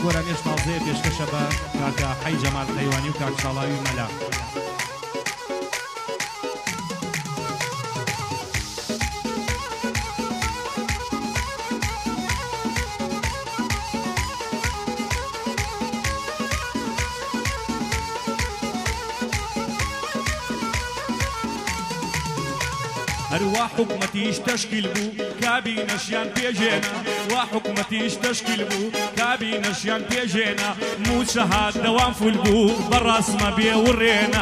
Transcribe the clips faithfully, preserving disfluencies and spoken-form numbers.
گۆرانیش تازەیە پێشکەشە بە کاکە حەی جەمال قەیوانی و کاک شاڵاوی مەلا. هەروە حکومەتیش تەشکیل بوو کابی نەشیان پێژێنا وا حکومەتیش تەشکیل بوو کابی نەشیان پێژێنا موچە هات دەوام فول بوو بەڕاستمە بێوڕێنا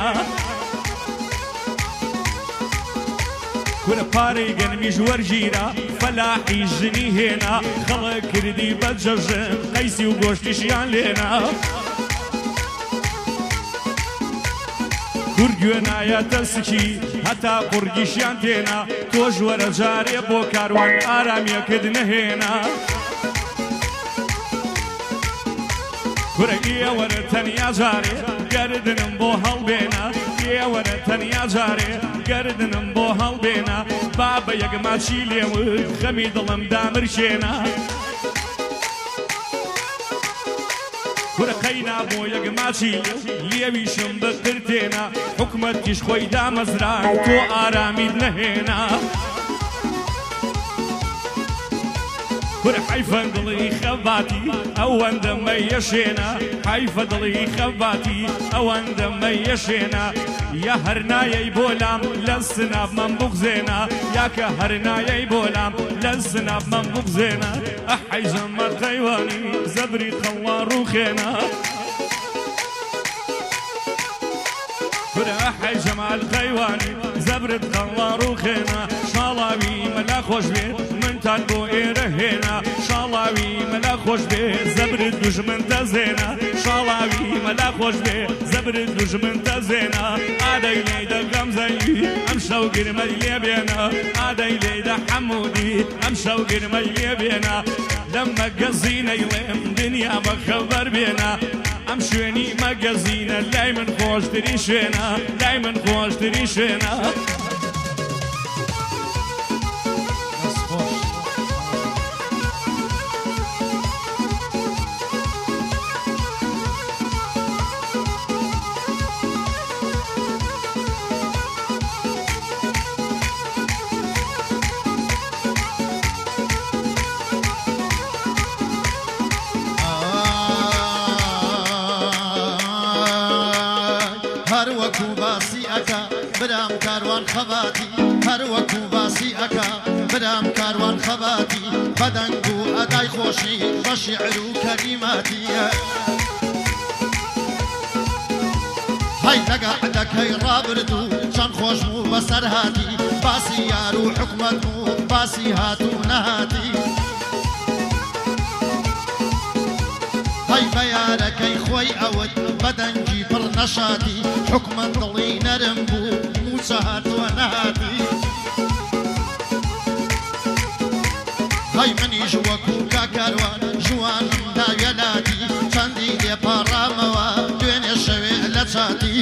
کورە پارەی گەنمیش وەرگیرە فەلاحی ژنی هێنا خەڵک کردی بە جەژن قەیسی و گۆشتیشیان لێنا گورگوێ نایەتە سکی هەتا قورگیشیان تێنا تۆ ژوەرە جارێ بۆ کاروان ئارامیەکرد نەهێنا کورە ئێوەرە تەنیا جارێ گەردنم بۆ هەڵبێنا ئێوەرە تەنیا جارێ گەردنم بۆ هەڵبێنا با بە یەکماچی لێوە خەمی دڵم دامرشێنا کورە قەینا بۆ یەکماچی لێویشم بەقرتێنا حکومەتیش خۆی دامەزرا تۆ ئارامیت نەهێنا کورە حەیفە دڵی خەباتی ئەوەندە مەیەشێنا حەیفە دڵی خەباتی ئەوەندە مەیەشێنا یا هەرنایەی بۆلام لە سناب من بغزێنا یاکە هەرنایەی بۆلام لە سناب من بغزێنا ئەحەی جەمال قەیوانی زەبری قەڵا ڕوخێنا کورە ئەحەی جەمال قەیوانی زەبرت قەڵا ڕوخێنا شاڵاوی مەلا خۆش بێ منتان بۆ ئێرە هێنا شاڵاوی مەلا خۆش بێ زەبرت دوژمن دەزێنا شاڵاوی مەلا خۆش بێ زەبرت دوژمن دەزێنا ئادەی لێدە غەمزەی ئەم شەو گرمەی لێ بێنە ئادەی لێدە حەموودی ئەم شەو گرمەی لێ بێنە لەم مەگەزینەی لێم دنیا بەخەبەر بێنە ئەم شوێنی مەگەزینە لای من خۆشتری شوێنە لای من خۆشتری شوێنە برام کاروان خەباتی هەر وەکو باسی ئەکا برام کاروان خەباتی بەدەنگ و ئەدای خۆشی بە شیعر و کەلیماتی هەی لەگەڵ دەکەی ڕابرد و چەند خۆشم و بەسەر هاتی باسی یار و حکومەت و باسی هات و نەهاتی هەی بە یارەکەی خۆی ئەوت بەدەنگی پڕ نەشاتی حکومەت دڵی نەرم بوو موچە هاتووە نەهاتی هەی منیش وەکو کاکاروان ژوانم داوێلاتی چەندی لێپاڕامەوە دوێنێ شەوێ لە چاتی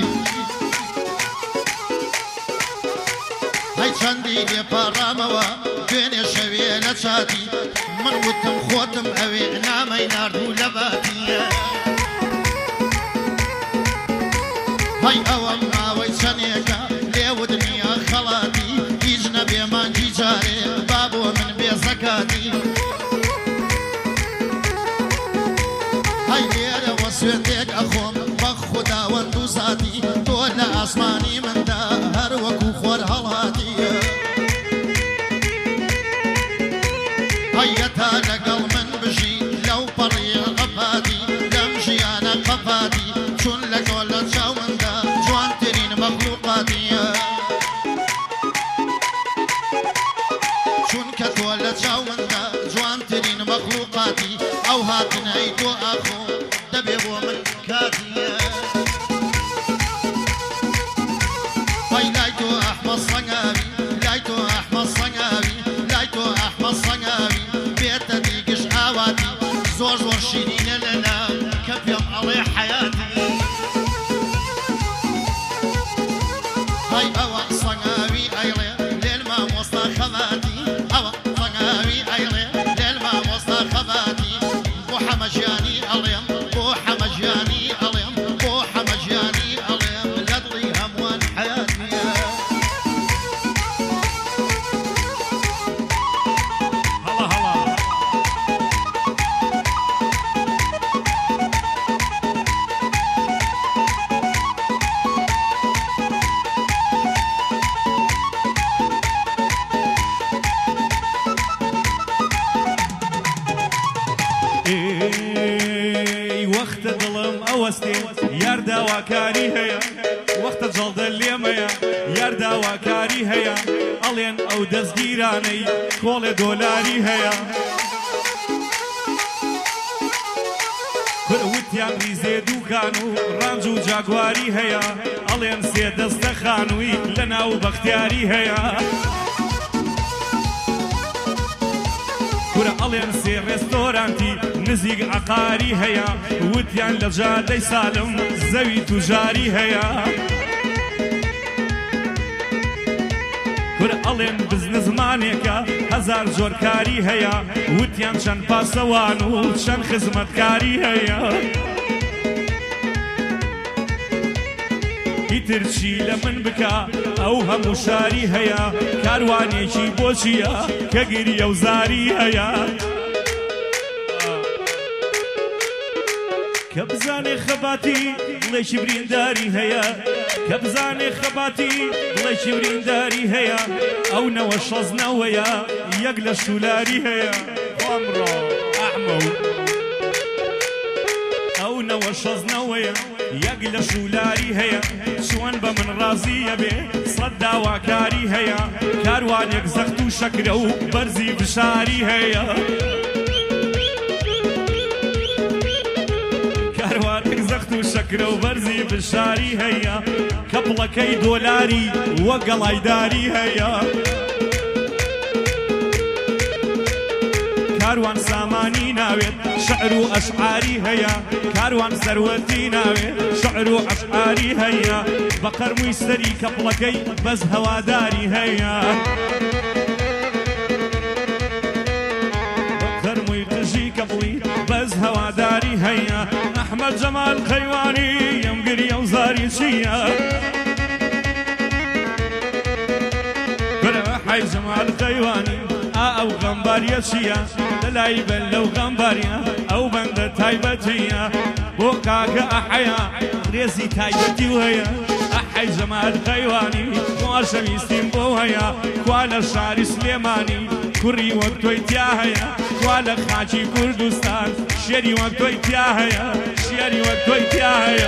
هەی چەندی لێپاڕامەوە دوێنێ شەوێ لە چاتی من وتم خۆتم ئەوێ نامەی ناردوو لە باتیە هەی ئەوەم ماوەی چەندێکە لێودنیە خەڵاتی هیچ نەبێ مانگی جارێ با بۆ من بێ زەکاتی هەی لێرەوە سوێندێک ئەخۆم بە خوداوەند و ساتی تۆ لە ئاسمانی مندا هەر وەکو خۆر هەڵهاتیە هەیە تا لەگەڵ من بژی لەو پەڕی قەپاتی لەم ژیانە قەپاتی چون لەگەڵ لە چاو مندا جوانترین مەخلوقاتیە چونکە تۆ لە چاو مندا جوانترین مەخلوقاتی ئەو هاتنەی تۆ ئاخۆ دەبێ بۆ من کاتیە هەی لای تۆ ئەحمەد سەنگاوی لای تۆ ئەحمەد سەنگاوی لای تۆ ئەحمەد سەنگاوی بێتە دیگەش ئاواتی زۆر زۆر شیرینە لەناو کە پێم ئەڵێ حەیاتی هەی ئەوە سەنگاوی ئەیڵێ لێل مامۆستا خەباتی ئەوە سەنگاوی ئەیڵێ لێل مامۆستا خەباتی بۆ حەمەژیانی ئەڵێم داواکاری هەیە وەختە جەڵدە لێمەیە یار داواکاری هەیە ئەڵێن ئەو دەستگیرانەی کۆڵێ دۆلاری هەیە وتیان ریزێ دووکان و ڕانج و جاگواری هەیە ئەڵێن سێ دەستە خانووی لە ناو بەختیاری هەیە کورە ئەڵێن سێ ڕێستۆرانتی نزیک عەقاری هەیە وتیان لە جادەی سالم زەوی توژاری هەیە کورە ئەڵێن بزنزمانێکە هەزار زۆرکاری هەیە وتیان چەند پاسەوان و چەند خزمەتکاری هەیە ئیترچی لە من بکە ئەو هەموو شاری هەیە کاروانێکی بۆچیە کە گریە و زاری هەیە کە بزانێ خەباتی بڵێکی برینداری هەیە کە بزانێ خەباتی بڵێکی برینداری هەیە ئەو نەوە شەزنەوەیە یەک لە شولاری هەیە ئەمڕۆ ئەحمە ئەو نەوە شەزنەوەیە یەک لە شولاری هەیە چۆن بە من ڕازیە بێ سەد داواکاری هەیە کاروانێک زەخت و شەکرە و بەرزی بشاری هەیە کاروانێک زەخت و شەکرە و بەرزی بشاری هەیە کەپڵەکەی دۆلاری وە گەڵایداری هەیە کاروان سامانی ناوێت شعر و ئەشعاری هەیە کاروان سەروەتی ناوێت شعر و ئەشعاری هەیە بە قەرمووی سەری کەپڵەکەی بەس هەواداری هەیە بە قەرمووی قژی کەپڵی بەس هەواداری هەیە ئەحمەد جەمال قەیوانی ئەمگریە و زاری چییە برە حەی جەمال قەیوانی ئەو غەمباریە چییە لەلای بەر لەو غەمباریە ئەو بەندە تایبەتیە بۆ کاکە ئەحەیە ڕێزی تایبەتی و هەیە ئەحەی جەمال قەیوانی خۆشەویستیم بۆ هەیە کوا لە شاری سلێمانی کوڕی وەک تۆی تیا هەیە کوا لە خاچی کوردستان شێری وەک تۆی تیا هەیە شێری وەک تۆی تیا هەیە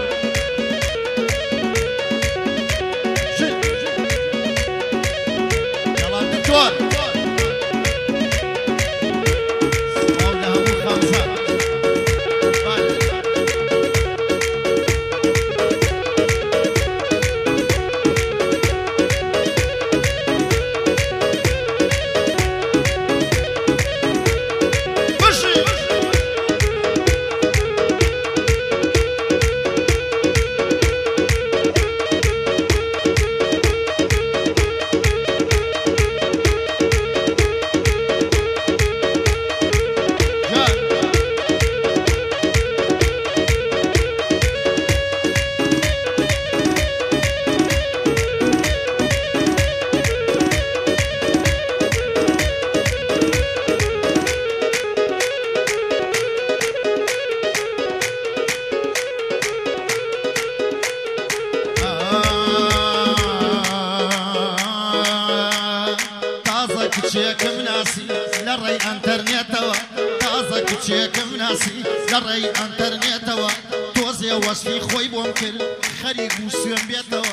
کچێکم ناسی لە ڕێی ئەنتەرنێتەوە تازە کچێکم ناسی لە ڕێی ئەنتەرنێتەوە تۆزێ وەسفی خۆی بۆم کرد خەریک و سوێن بێتەوە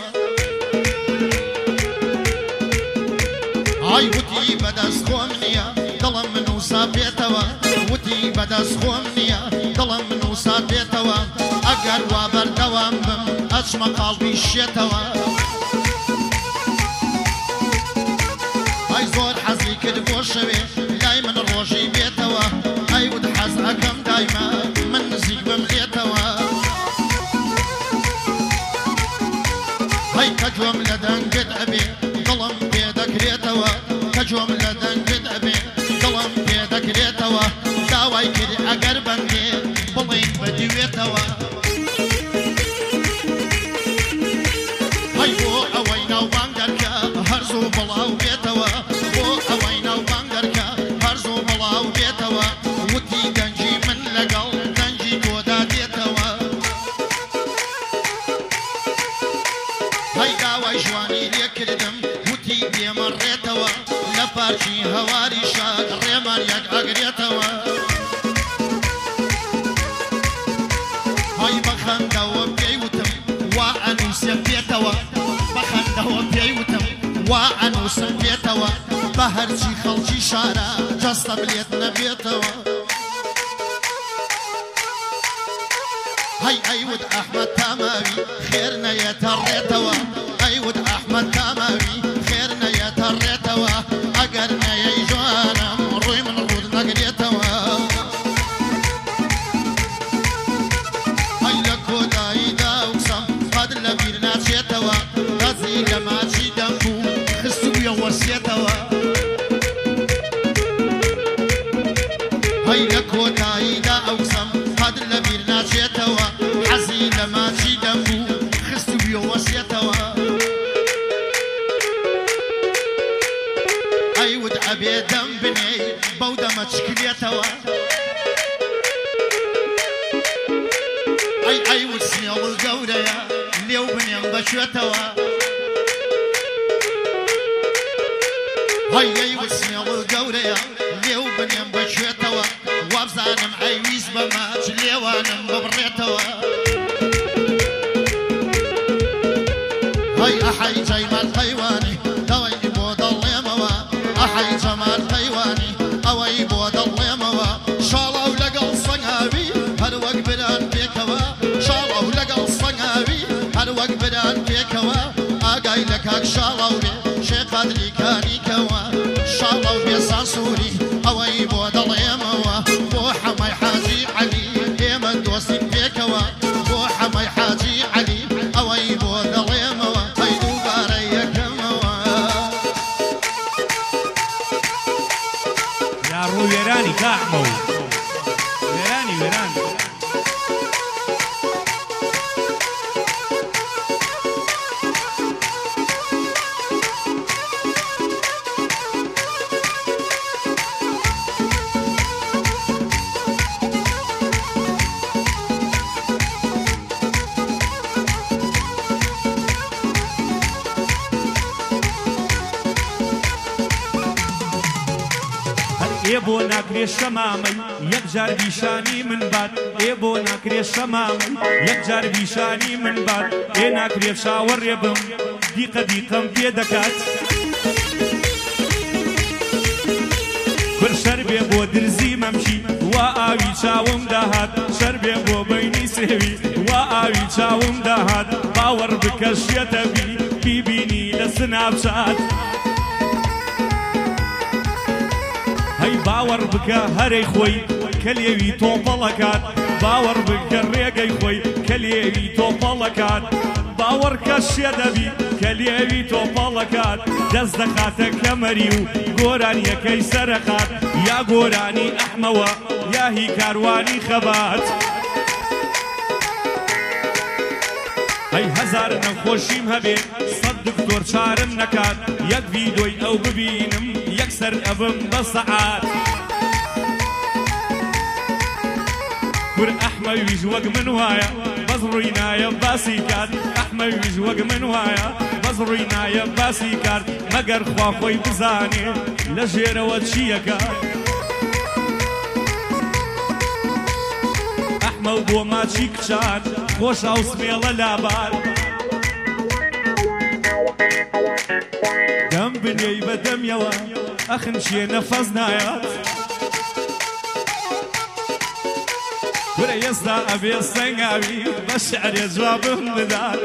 ئای وتی بەدەست خۆم نییە دڵم منووسا بێتەوە وتی بەدەست خۆم نییە دڵم منووسا بێتەوە ئەگەر وا بەردەوام بم ئەچمە قاڵبی شێتەوە ئای زۆر حەزی کرد بۆ شەوێ لای من ڕۆژی بێتەوە ئەی ود حەز ئەکەم دایمە من نزیک بم لێتەوە هەی کە گوێم لە دەنگت ئەبێ دڵم پێ دەکرێتەوە کە گوێم لە دەنگت ئەبێ دڵم پێ دەکرێتەوە داوای کرد ئەگەر بەندێ بڵێن بەدیوێتەوە هەی بۆ ئەوەی ناوبانگ دەرکە هەرزوو بڵاو بێتەوە بۆ ئەوەی ناوبانگ دەرکە هەرزوو بڵاو بێتەوە وتی دەنجی من لەگەڵ دەنجی تۆدا دێتەوە هەی داوای جوانی لێ کردم وتی بێمەڕێتەوە لە پارکی هەواری شاد ڕێمان یەک ئەگرێتەوە هەی بەخەندەوە پێی وتم وعنوسم بێتەوە بە هەرچی خەڵکی شارە جەستە بلێت نەبێتەوە هەی ئەیود ئەحمەد تاماوی خێر نەیەتە ڕێتەوە ئەیود ئەحمەد تاماوی خێر نەیەتە ڕێتەوە ئەگەر نەیەی جوانم ڕووی من ڕوود نەگرێتەوە هەی لە کۆتاییدا وسەم قەد لە بیر ناچێتەوە دەزی لە ماچی دەمبوو خستوویە وەسێتەوە هەی لە کۆتاییدا ئەوسەم قەد لە بیر ناچێتەوە حەزی لە ماچی دەمبوو خستوویە وەسێتەوە ئەیود ئەبێ دەم بنێی بەو دەمە چکلێتەوە ئەی ئەیود سنێڵ گەورەیە لێو بنێم بەشوێتەوە هەی ئەیود سنێڵ گەورەیە لێو بنێم بەشوێتەوە وابزانم ئەیویست بە ماچ لێوانم ببڕێتەوە هەی ئەحەی جەیمال قەیوانی دەوەی بۆ دەڵێمەوە ئەحەی جەمال قەیوانی ئەوەی بۆ دەڵێمەوە شاڵاو لەگەڵ سەنگاوی هەر وەک بران پێکەوە شاڵاو لەگەڵ سەنگاوی هەر وەک بران پێکەوە ئاگای لە کاک شاڵاو بێ شێ قەدری کاریکەوە شاڵاو بێ ساسووری ئەوەی بۆ دەڵێمەوە بۆ حەمەی حاجی عەلی ئێمە دۆستین پێکەوە بۆ حەمەی حاجی عەلی ئەوەی بۆ دەڵێمەوە هەی دووبارە یەکەمەوە یا ڕوو وێرانی کاحمە و وێرانی وێرانی ئێ بۆ ناکرێ شەمامەی یەک جار بیشانی من بات ئێ بۆ ناکرێ شەمامەی یەک جار بیشانی من بات ئێ ناکرێ چاوەڕێ بم دیقە دیقەم پێ دەکات کور شەر بێ بۆ درزی مەمشی وا ئاوی چاوم داهات شەر بێ بۆ بەینی سێوی وا ئاوی چاوم داهات باوەڕ بکە شێتە بی بیبینی لە سناپچات هەی باوەڕ بکە هەرەی خۆی کە لێوی تۆپەڵەکات باوەڕ بکە ڕێگەی خۆی کە لێوی تۆپەڵەکات باوەڕ کە شێ دەبی کە لێوی تۆپەڵەکات دەست دەخاتە کەمەری و گۆرانیەکەی سەرەخات یا گۆرانی ئەحمەوە یا هی کاروانی خەبات هەی هەزار نەخۆشیم هەبێ سەد دکتۆر چارم نەکات یەک ڤیدۆی ئەو ببینم یەکسەر ئەبم بە سەعات کور ئەحمەویش وەک من وایە بەس ڕووی نایە باسی کات ئەحمەویش وەک من وایە بەس ڕووی نایە باسی کات مەگەر خوا خۆی بزانێ لە ژێرەوە چیەکات ئەحمە و بۆ ماچی کچان خۆشە و سمێڵە لابار دەم بنێی بە دەمیەوە ئەخن شێ نەفەس نایات گورە ئێستا ئەبێ سەنگاوی بە شعرێ جوابم بدات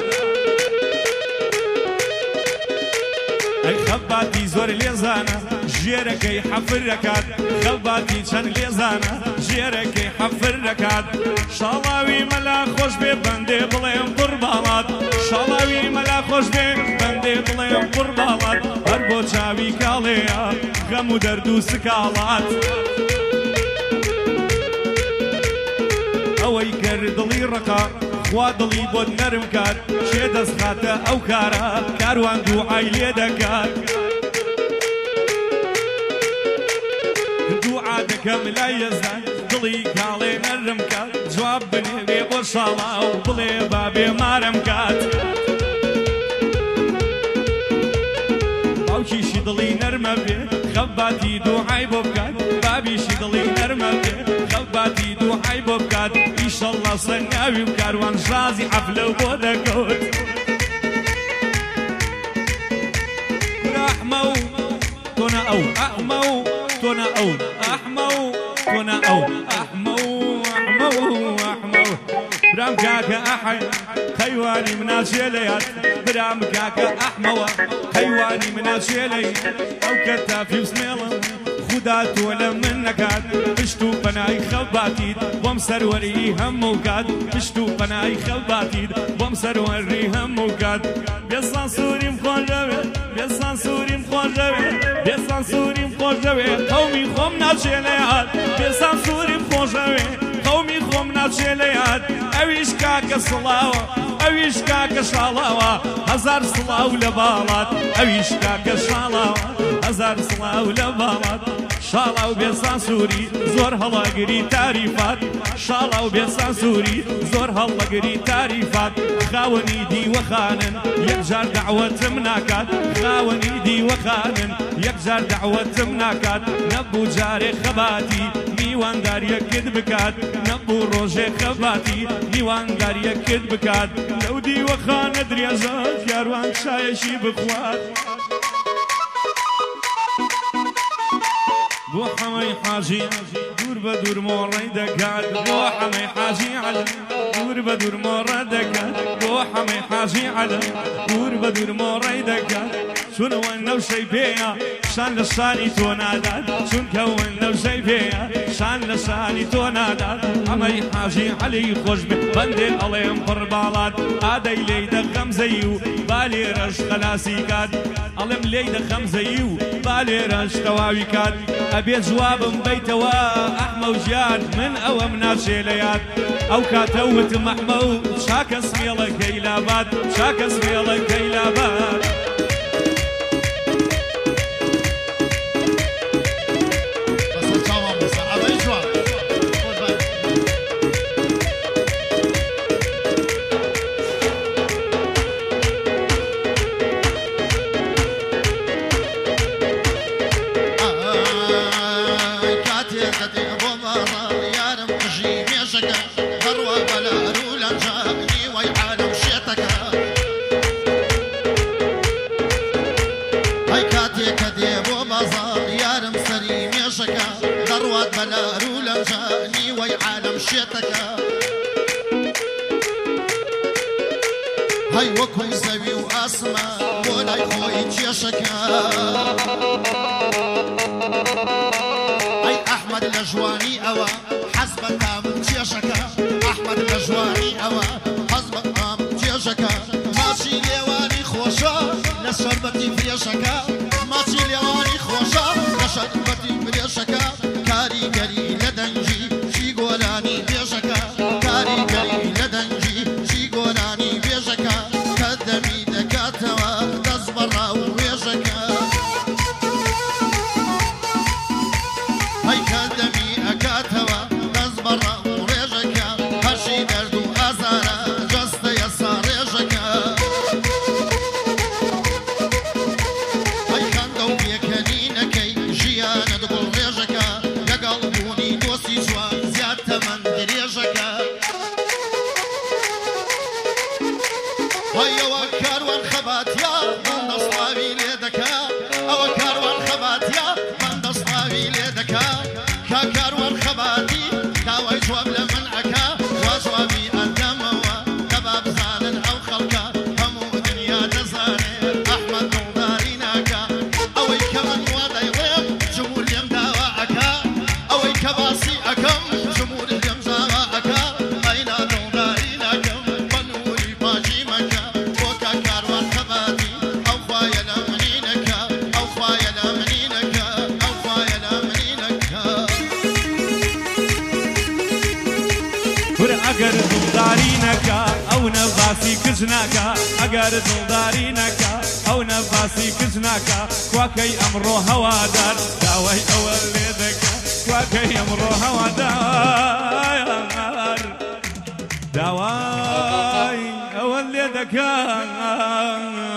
ئەی خەباتی زۆر لێزانە ژێرەکەی حەفر دەکات خەباتی چەند لێزانە ژێرەکەی حەفر دەکات شاڵاوی مەلا خۆش بێ بەندێ بڵێم قورباڵات شاڵاوی مەلا خۆش بێ بەندێ بڵێم قورباڵات هەر بۆ چاوی کاڵەیە غەم و دەرد و سکاڵات ئەوەی کرد دڵی ڕقا خوا دڵی بۆت نەرم کات شێ دەست خاتە ئەو کارە کاروان دوعای لێ دەکات دوعا دەکەم لای یەزدان دڵی کاڵێ نەرم کات جواب بنێوێ بۆ شاڵاو بڵێ با بێمارم کات باوکیشی دڵی نەرمە بێ خەباتی دوعای بۆ بکات بابیشی دڵی نەرمە بێ خەباتی دوعای بۆ بکات ئیشەڵڵا سەنگاوی و کاروان ژازی عەفلە بۆ دەکەوت تونا أو أحمو تونا أو أحمو تونا أو أحمو أحمو أحمو برام كاكا أحي خيواني مناشي ليات برام كاكا أحمو خيواني مناشي لي أو كتافي وسميلم خدات ولا منكات بشتو بناي خباتيد ومسر وري هموكات بشتو بناي خباتيد ومسر وري هموكات بيصان سوري مخرجوي بيصان سوري مخرجوي بيصان سوري مخرجوي قومي خوم ناشيليات بيصان سوري مخرجوي قومي خوم ناشيليات اويش كاكا صلاوة اويش كاكا شالاوة هزار صلاو لبالات اويش كاكا شالاوة هزار صلاو لبالات شاڵاو بێ سانسووری زۆر هەڵەگری تاریفات شاڵاو بێ سانسووری زۆر هەڵەگری تاریفات خاوەنی دیوەخانن یەکجار دەعوەتم ناکات خاوەنی دیوەخانن یەکجار دەعوەتم ناکات نەبوو جارێ خەباتی میوانداریەکت بکات نەبوو ڕۆژێ خەباتی میوانداریەکت بکات لەو دیوەخانە درێژە یاروان شایەشی بخوات بۆ حەمەی حاجی دوور بە دوور مۆڕەی دەکات بۆ حەمەی حاجی عەلە دوور بە دوور مۆڕە دەکات بۆ حەمەی حاجی عەلە دوور بە دوور مۆڕەی دەکات چونەوە نەوشەی پێیە شان لە شانی تۆ نادات چونکەوە نەوشەی پێیە شان لە شانی تۆ نادات ئەمەی حاجی عەلی خۆش بێ بەندێ ئەڵێم پڕ باڵات ئادەی لێی دەخەمزەی و با لێرەش خەلاسی کات ئەڵێم لێی دەخەمزەی و با لێرەش تەواوی کات ئەبێ جوابم بەیتەوە ئەحمە ژیان من ئەوەم ناچێ لە یاد ئەو کاتە وتم ئەحمە و چاکە سمێڵەکەی لابات چاکە سمێڵەکەی لابات ضروات بلارو لمجاني وي عالم شيتك هاي وكو زوي واسما ولاي خوي تشيشك هاي احمد الجواني اوا حسب تام تشيشك احمد الجواني اوا حسب تام تشيشك ماشي ليواني خوشا لشربتي فريشك ماشي ليواني خوشا لشربتي فريشك كاريگری لدنجی شی گولانی بیشکا کاریگری لدنجی شی گولانی بیشکا کدمی دکاتوا دزبرا و بیشکا های کدمی اکاتوا دزبرا و بیشکا هرشی درد و آزارا جست یسار بیشکا های خندو بیکنی نکی جیان دگل بیشکا قلبوني دوسي جوان زيادة من دريجك هيا وكاروان خبات يا من دصلاوي ليدكا او كاروان خبات يا من دصلاوي ليدكا كاروان خباتي داوي جواب لمن عكا وجوابي الدموا كباب زالن او خلقا همو دنيا دزاني احمد نوضاري ناكا اوي كمن وضعي غيب جمهور يم داواعكا كباسي أكم جمهور الجمزة أكا أين نوضارين أكم بنوري باجي مكا وكا كاروان خباتي أو خوايا لمنينكا أو خوايا لمنينكا أو خوايا لمنينكا ور أجر نوضارينكا أو نباسي كجناكا أجر نوضارينكا أو نباسي كجناكا كواكي أمرو هوادار داوي أول ليدكا كواكي أمرو هوادار داوي أول ليدكا